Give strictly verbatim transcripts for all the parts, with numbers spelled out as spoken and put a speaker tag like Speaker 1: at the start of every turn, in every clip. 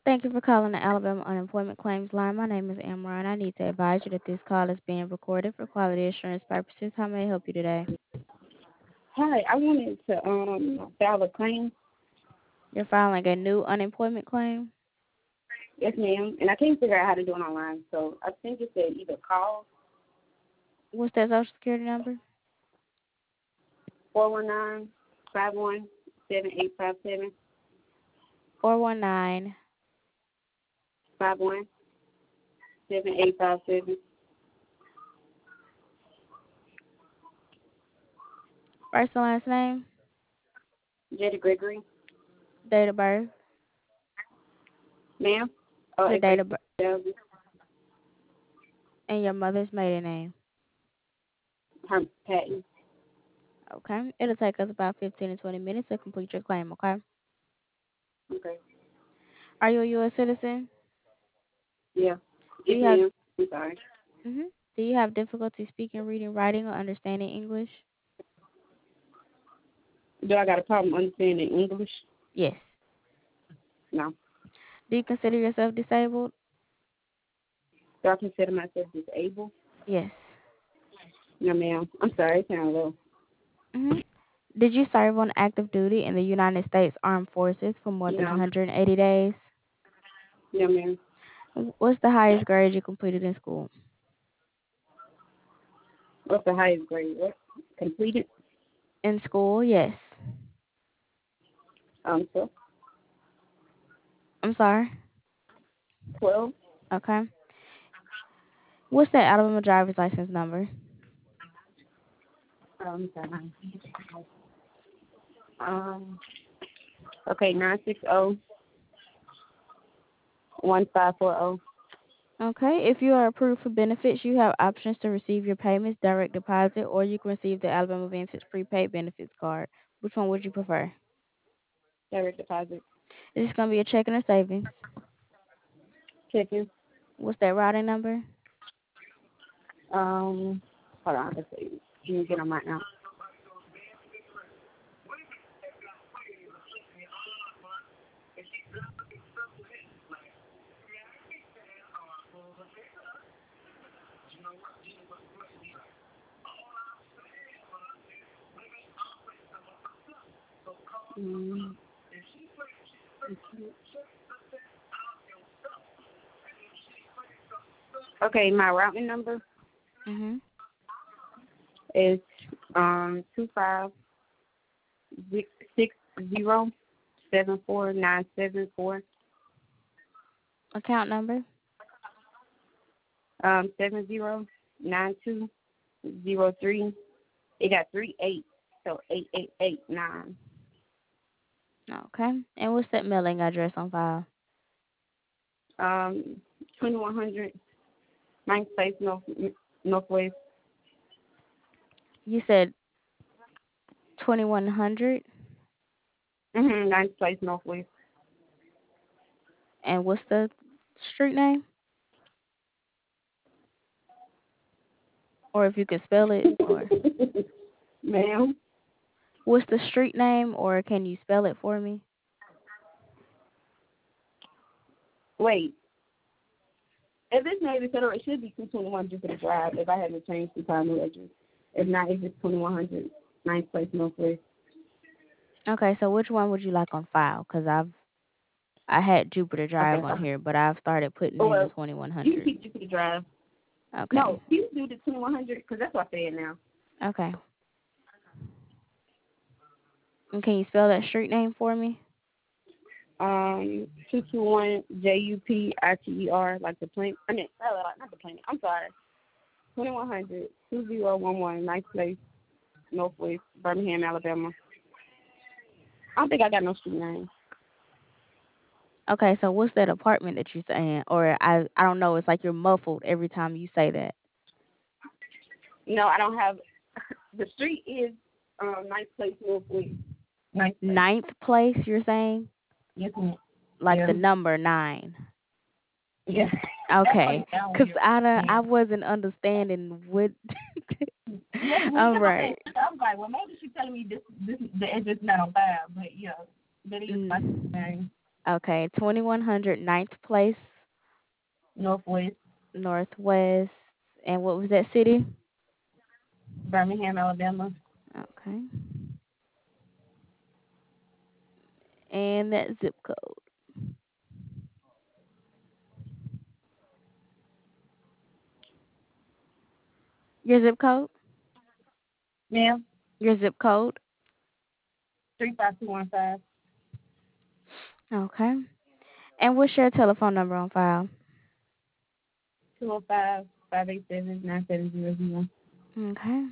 Speaker 1: Thank you for calling the Alabama Unemployment Claims Line. My name is Amron. I need to advise you that this call is being recorded for quality assurance purposes. How may I help you today?
Speaker 2: Hi, I wanted to um file a claim.
Speaker 1: You're filing a new unemployment claim?
Speaker 2: Yes, ma'am. And I can't figure out how to do it online, so I think it said either call
Speaker 1: What's that social security number?
Speaker 2: four one nine five one seven eight five seven
Speaker 1: four one nine.
Speaker 2: five one seven eight five seven.
Speaker 1: First and last name,
Speaker 2: Jetta Gregory,
Speaker 1: date of birth,
Speaker 2: ma'am. Oh,
Speaker 1: your
Speaker 2: it's
Speaker 1: date
Speaker 2: like
Speaker 1: of birth,
Speaker 2: her
Speaker 1: and your mother's maiden name.
Speaker 2: patent.
Speaker 1: Okay. It'll take us about fifteen to twenty minutes to complete your claim, okay?
Speaker 2: Okay.
Speaker 1: Are you a U S citizen?
Speaker 2: Yeah.
Speaker 1: Do
Speaker 2: Yes,
Speaker 1: you have
Speaker 2: ma'am. I'm sorry.
Speaker 1: hmm Do you have difficulty speaking, reading, writing, or understanding English?
Speaker 2: Do I got a problem understanding English?
Speaker 1: Yes.
Speaker 2: No.
Speaker 1: Do you consider yourself disabled?
Speaker 2: Do I consider myself disabled?
Speaker 1: Yes.
Speaker 2: No, ma'am. I'm sorry. It sounds low.
Speaker 1: hmm Did you serve on active duty in the United States Armed Forces for more than
Speaker 2: No.
Speaker 1: one hundred eighty days?
Speaker 2: No, ma'am.
Speaker 1: What's the highest grade you completed in school?
Speaker 2: What's the highest grade? What? Completed?
Speaker 1: In school, yes.
Speaker 2: Um, so
Speaker 1: I'm sorry.
Speaker 2: twelve.
Speaker 1: Okay. What's that Alabama driver's license number?
Speaker 2: Um, sorry. Um, okay, nine six zero one five four zero.
Speaker 1: Okay. If you are approved for benefits, you have options to receive your payments direct deposit, or you can receive the Alabama Advantage prepaid benefits card. Which one would you prefer?
Speaker 2: Direct deposit.
Speaker 1: Is this going to be a checking or savings?
Speaker 2: Checking.
Speaker 1: What's that routing number?
Speaker 2: Um, hold on. Let's see. Can you get on right now? Mm. Okay, my routing number
Speaker 1: Mm-hmm.
Speaker 2: is um two five six zero seven four nine seven four.
Speaker 1: Account number?
Speaker 2: Um, seven zero nine two zero three. It got three eight, so eight eight eight nine.
Speaker 1: Okay. And what's that mailing address on file?
Speaker 2: Um, twenty one hundred Ninth Place North Northwest.
Speaker 1: You said twenty-one hundred?
Speaker 2: Mm-hmm. Ninth Place Northwest.
Speaker 1: And what's the street name? Or if you can spell it, or
Speaker 2: Ma'am.
Speaker 1: what's the street name, or can you spell it for me?
Speaker 2: Wait. If it's Navy Federal, it should be two twenty one just for the drive. If I hadn't changed the time address. If not, it's just twenty one hundred Ninth Place Northwest.
Speaker 1: Okay, so which one would you like on file? Because I've I had Jupiter
Speaker 2: Okay.
Speaker 1: Drive on here, but I've started putting
Speaker 2: Oh,
Speaker 1: in the
Speaker 2: well,
Speaker 1: twenty-one
Speaker 2: you can
Speaker 1: hundred.
Speaker 2: keep Jupiter Drive.
Speaker 1: Okay.
Speaker 2: No, you do the twenty one hundred because that's what I said now.
Speaker 1: Okay. And can you spell that street name for me?
Speaker 2: Um, two two one J U P I T E R, like the plane. I mean, uh, not the plane. I'm sorry. twenty one hundred two zero one one Ninth Place, Northwest, Birmingham, Alabama. I don't think I got no street name.
Speaker 1: Okay, so what's that apartment that you're saying? Or I I don't know, it's like you're muffled every time you say that.
Speaker 2: No, I don't have. The street is um, Ninth Place, Northwest. Ninth Place.
Speaker 1: Ninth place, you're saying?
Speaker 2: Yes, ma'am.
Speaker 1: Like
Speaker 2: Yeah.
Speaker 1: the number nine.
Speaker 2: Yeah. That's how you
Speaker 1: Okay,
Speaker 2: sound when
Speaker 1: cause
Speaker 2: you're
Speaker 1: I don't, I
Speaker 2: saying.
Speaker 1: wasn't understanding what.
Speaker 2: Yes, when you
Speaker 1: All
Speaker 2: kept on saying,
Speaker 1: right.
Speaker 2: I was like, well, maybe she's telling me this, this, the address not on file, but yeah, that is my
Speaker 1: Mm.
Speaker 2: name.
Speaker 1: Okay, twenty-one hundred Ninth Place,
Speaker 2: Northwest,
Speaker 1: Northwest. And what was that city?
Speaker 2: Birmingham, Alabama.
Speaker 1: Okay. And that zip code. Your zip code?
Speaker 2: Ma'am,
Speaker 1: Your zip code?
Speaker 2: three five two one five.
Speaker 1: Okay. And what's your telephone number on file?
Speaker 2: Two zero five five eight seven nine seven zero zero.
Speaker 1: Okay.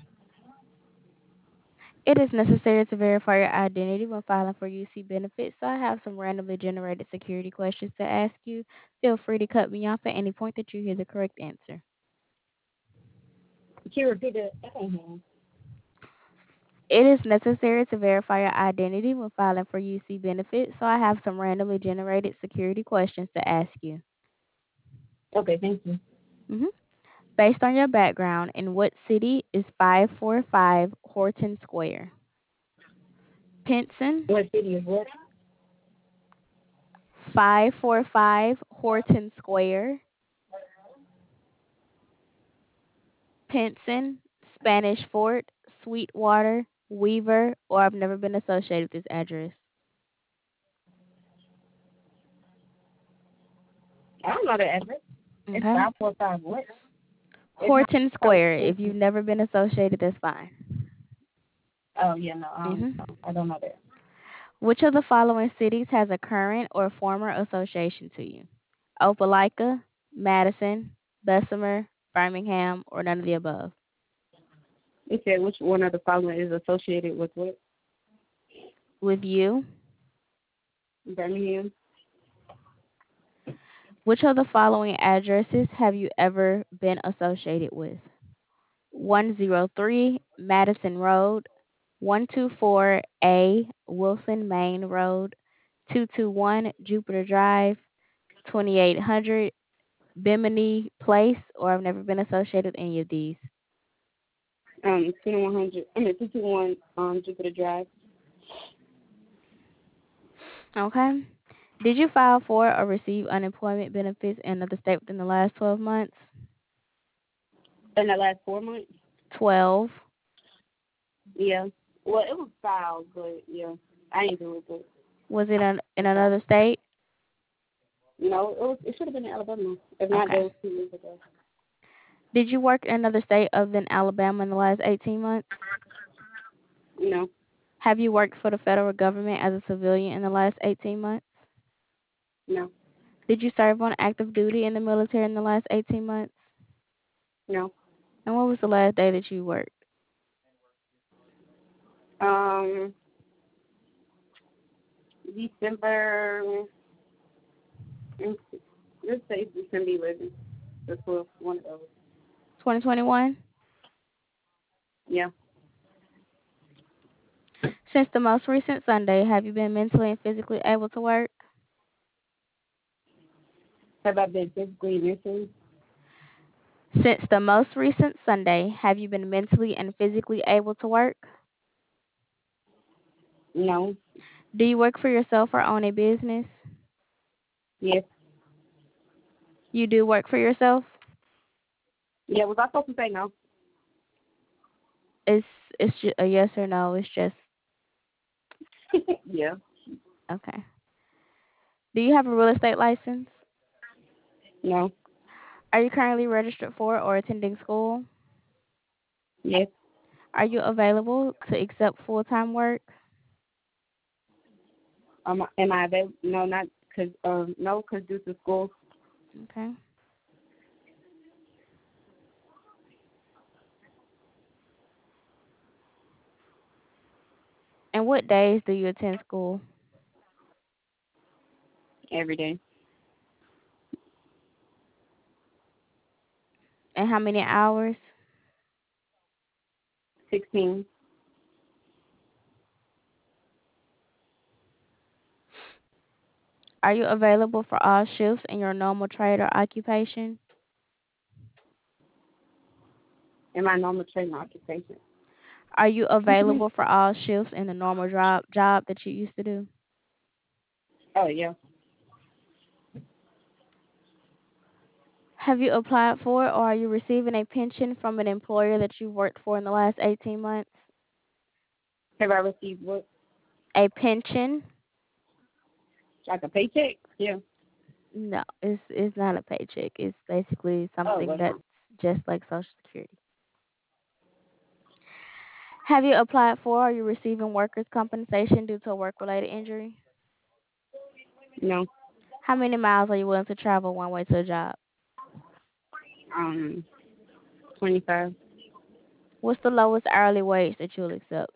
Speaker 1: It is necessary to verify your identity when filing for U C benefits, so I have some randomly generated security questions to ask you. Feel free to cut me off at any point that you hear the correct answer.
Speaker 2: Can you repeat it? I can't hear.
Speaker 1: It is necessary to verify your identity when filing for U C benefits, so I have some randomly generated security questions to ask you.
Speaker 2: Okay, thank you.
Speaker 1: hmm Based on your background, in what city is five four five Horton Square? Pinson,
Speaker 2: What city is what?
Speaker 1: five four five Horton Square, Pinson, Spanish Fort, Sweetwater, Weaver, or I've never been associated with this address.
Speaker 2: I don't know the address. It's
Speaker 1: Okay.
Speaker 2: five four five what? It's not
Speaker 1: Horton
Speaker 2: probably
Speaker 1: Square. If you've
Speaker 2: fifty.
Speaker 1: never been associated, that's fine.
Speaker 2: Oh yeah, no, um,
Speaker 1: hmm
Speaker 2: I don't know that.
Speaker 1: Which of the following cities has a current or former association to you? Opelika, Madison, Bessemer, Birmingham, or none of the above?
Speaker 2: It said which one of the following is associated with what?
Speaker 1: With you,
Speaker 2: Birmingham.
Speaker 1: which of the following addresses have you ever been associated with? one oh three Madison Road, one twenty-four A Wilson Main Road, two twenty-one Jupiter Drive, twenty-eight hundred Bimini Place, or I've never been associated with any of these.
Speaker 2: Um, twenty one hundred. I mean two two one. Um, Jupiter Drive.
Speaker 1: Okay. Did you file for or receive unemployment benefits in another state within the last twelve months?
Speaker 2: In the last four months.
Speaker 1: twelve.
Speaker 2: Yeah. Well, it was filed, but yeah, I ain't do it. But
Speaker 1: Was it in, in
Speaker 2: it's filed.
Speaker 1: another state?
Speaker 2: No, it was. It should have been in Alabama. If not, that
Speaker 1: Okay.
Speaker 2: was two years ago.
Speaker 1: Did you work in another state other than Alabama in the last eighteen months?
Speaker 2: You know.
Speaker 1: Have you worked for the federal government as a civilian in the last eighteen months?
Speaker 2: No.
Speaker 1: Did you serve on active duty in the military in the last eighteen months?
Speaker 2: No.
Speaker 1: And what was the last day that you worked?
Speaker 2: Um, December. Let's say December eleventh. The twelfth. One of those.
Speaker 1: twenty twenty-one?
Speaker 2: Yeah.
Speaker 1: Since the most recent Sunday, have you been mentally and physically able to work?
Speaker 2: Have I been physically missing?
Speaker 1: Since the most recent Sunday, have you been mentally and physically able to work?
Speaker 2: No.
Speaker 1: Do you work for yourself or own a business?
Speaker 2: Yes.
Speaker 1: You do work for yourself?
Speaker 2: Yeah. Was I supposed to say no?
Speaker 1: It's it's just a yes or no. It's just
Speaker 2: Yeah.
Speaker 1: okay. Do you have a real estate license?
Speaker 2: No.
Speaker 1: Are you currently registered for or attending school?
Speaker 2: Yes.
Speaker 1: Are you available to accept full-time work?
Speaker 2: Um. Am I available? No, not because. Um. No, because due to school.
Speaker 1: Okay. And what days do you attend school?
Speaker 2: Every day.
Speaker 1: And how many hours?
Speaker 2: Sixteen.
Speaker 1: Are you available for all shifts in your normal trade or occupation?
Speaker 2: In my normal training occupation.
Speaker 1: Are you available for all shifts in the normal job job that you used to do?
Speaker 2: Oh yeah.
Speaker 1: Have you applied for or are you receiving a pension from an employer that you've worked for in the last eighteen months?
Speaker 2: Have I received what?
Speaker 1: A pension?
Speaker 2: Like a paycheck? Yeah.
Speaker 1: No, it's it's not a paycheck. It's basically
Speaker 2: Oh
Speaker 1: something
Speaker 2: well
Speaker 1: that's
Speaker 2: no.
Speaker 1: just like Social Security. Have you applied for or are you receiving workers' compensation due to a work-related injury?
Speaker 2: No.
Speaker 1: How many miles are you willing to travel one way to a job?
Speaker 2: Um twenty five.
Speaker 1: What's the lowest hourly wage that you'll accept?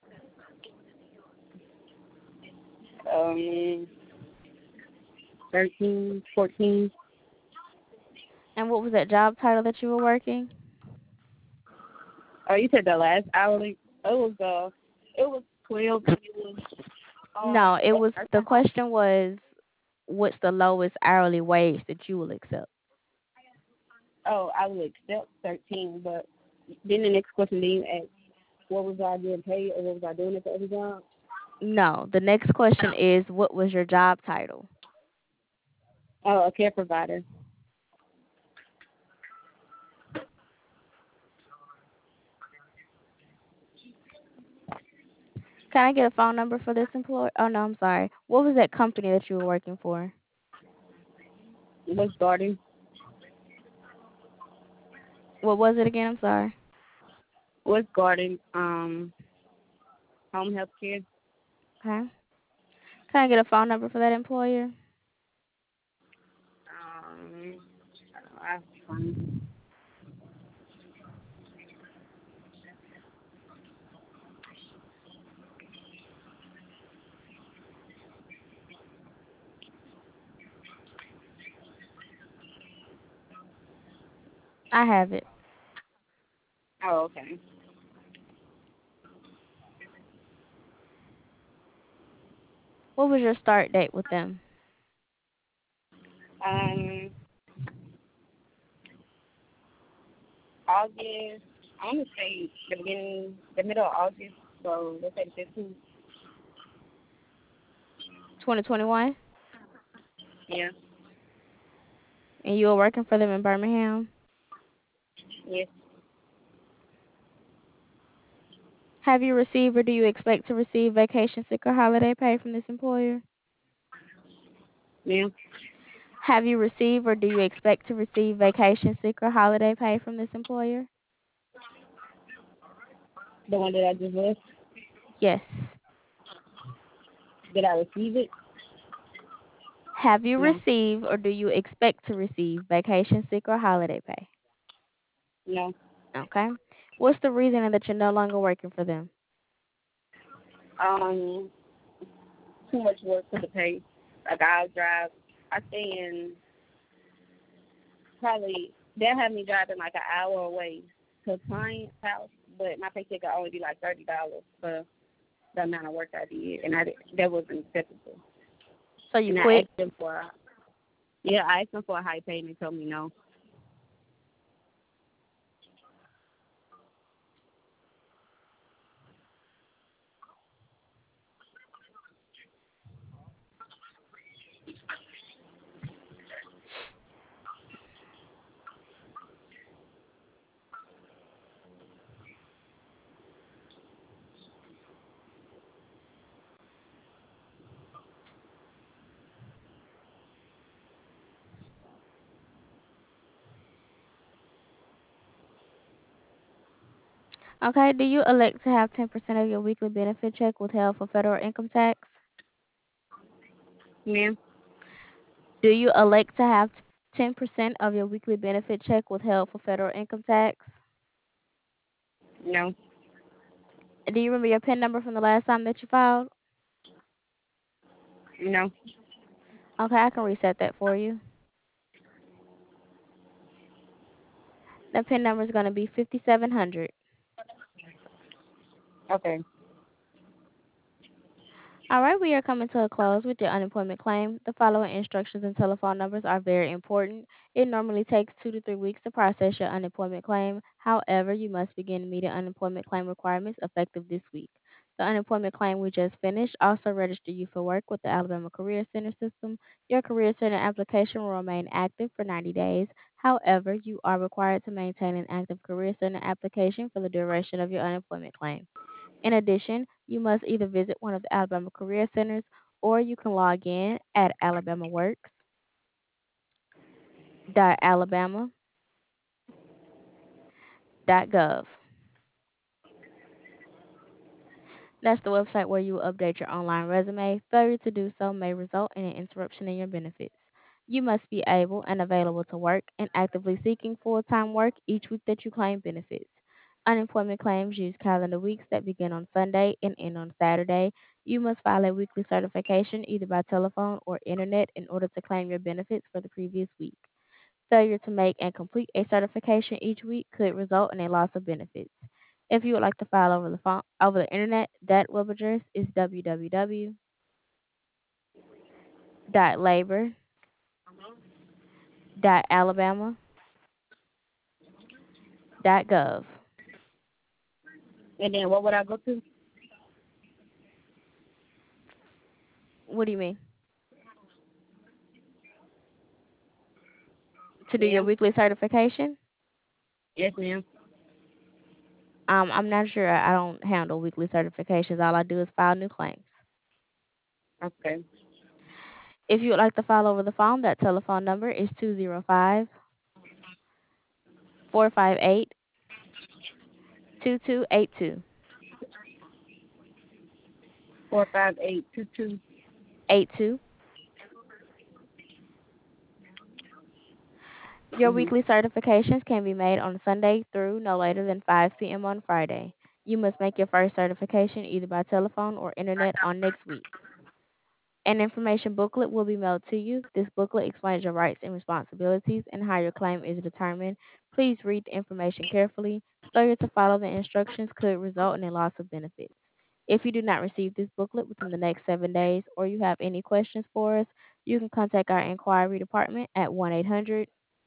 Speaker 2: Um thirteen, fourteen.
Speaker 1: And what was that job title that you were working?
Speaker 2: Oh, you said the last hourly? It was uh, it was twelve. And it was
Speaker 1: No,
Speaker 2: um,
Speaker 1: it
Speaker 2: what
Speaker 1: was the question was what's the lowest hourly wage that you will accept?
Speaker 2: oh, I would accept thirteen, but then the next question then you ask, what was I getting paid or what was I doing at the other job?
Speaker 1: No, the next question is what was your job title?
Speaker 2: Oh, a care provider.
Speaker 1: Can I get a phone number for this employer? Oh no, I'm sorry. What was that company that you were working for?
Speaker 2: West Garden.
Speaker 1: What was it again? I'm sorry.
Speaker 2: West Garden. Um, home health care.
Speaker 1: Okay. Can I get a phone number for that employer?
Speaker 2: Um, I, um,
Speaker 1: I have it.
Speaker 2: oh, okay.
Speaker 1: What was your start date with them?
Speaker 2: Um, August. I want to say the beginning, the middle of August. So let's say the fifteenth.
Speaker 1: twenty twenty-one?
Speaker 2: Yeah.
Speaker 1: And you were working for them in Birmingham?
Speaker 2: Yes.
Speaker 1: Have you received or do you expect to receive vacation, sick, or holiday pay from this employer?
Speaker 2: Yeah.
Speaker 1: Have you received or do you expect to receive vacation, sick, or holiday pay from this employer?
Speaker 2: The one that I just left.
Speaker 1: Yes.
Speaker 2: Did I receive it?
Speaker 1: Have you
Speaker 2: No.
Speaker 1: received or do you expect to receive vacation, sick, or holiday pay?
Speaker 2: No.
Speaker 1: Okay. What's the reason that you're no longer working for them?
Speaker 2: Um, too much work for the pay. Like I'll drive. I stay in probably they'll have me driving like an hour away to a client's house, but my paycheck will only be like thirty dollars for the amount of work I did, and I that wasn't acceptable.
Speaker 1: So you
Speaker 2: And I
Speaker 1: quit?
Speaker 2: asked them for a, yeah, I asked them for a high pay, and they told me no.
Speaker 1: Okay. Do you elect to have ten percent of your weekly benefit check withheld for federal income tax?
Speaker 2: Ma'am,
Speaker 1: Do you elect to have ten percent of your weekly benefit check withheld for federal income tax?
Speaker 2: no,
Speaker 1: Do you remember your PIN number from the last time that you filed?
Speaker 2: no.
Speaker 1: Okay, I can reset that for you. The PIN number is going to be fifty-seven hundred.
Speaker 2: Okay,
Speaker 1: All right, we are coming to a close with your unemployment claim. The following instructions and telephone numbers are very important. It normally takes two to three weeks to process your unemployment claim. However, you must begin meeting unemployment claim requirements effective this week. The unemployment claim we just finished also register you for work with the Alabama Career Center system. Your Career Center application will remain active for ninety days. However, you are required to maintain an active Career Center application for the duration of your unemployment claim. In addition, you must either visit one of the Alabama Career Centers or you can log in at alabamaworks.alabama.gov. That's the website where you will update your online resume. Failure to do so may result in an interruption in your benefits. You must be able and available to work and actively seeking full time work each week that you claim benefits. Unemployment claims use calendar weeks that begin on Sunday and end on Saturday. You must file a weekly certification either by telephone or internet in order to claim your benefits for the previous week. Failure to make and complete a certification each week could result in a loss of benefits. If you would like to file over the phone, over the internet, that web address is w w w dot labor dot alabama dot gov.
Speaker 2: And then what would I go to?
Speaker 1: What do you mean? To do your
Speaker 2: Ma'am?
Speaker 1: weekly certification?
Speaker 2: Yes, ma'am.
Speaker 1: Um, I'm not sure. I don't handle weekly certifications. All I do is file new claims.
Speaker 2: Okay.
Speaker 1: If you would like to file over the phone, that telephone number is two zero five, four five eight, two two eight two.
Speaker 2: Four five eight two two.
Speaker 1: Eight two. Your
Speaker 2: Mhm.
Speaker 1: weekly certifications can be made on Sunday through no later than five p m on Friday. You must make your first certification either by telephone or internet on next week. An information booklet will be mailed to you. This booklet explains your rights and responsibilities and how your claim is determined. Please read the information carefully. Failure to follow the instructions could result in a loss of benefits. If you do not receive this booklet within the next seven days or you have any questions for us, you can contact our inquiry department at one eight hundred,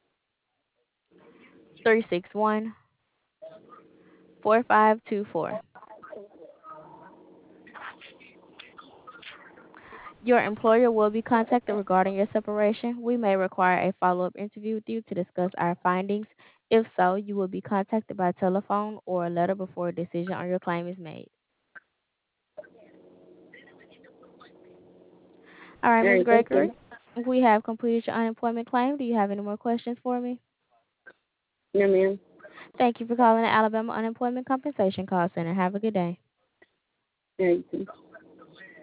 Speaker 1: three six one, four five two four. Your employer will be contacted regarding your separation. We may require a follow up interview with you to discuss our findings. If so, you will be contacted by telephone or a letter before a decision on your claim is made. All right,
Speaker 2: All
Speaker 1: Miz
Speaker 2: right, thank
Speaker 1: Gregory,
Speaker 2: you.
Speaker 1: we have completed your unemployment claim. Do you have any more questions for me?
Speaker 2: No, ma'am.
Speaker 1: Thank you for calling the Alabama Unemployment Compensation Call Center. Have a good day.
Speaker 2: All right, thank you.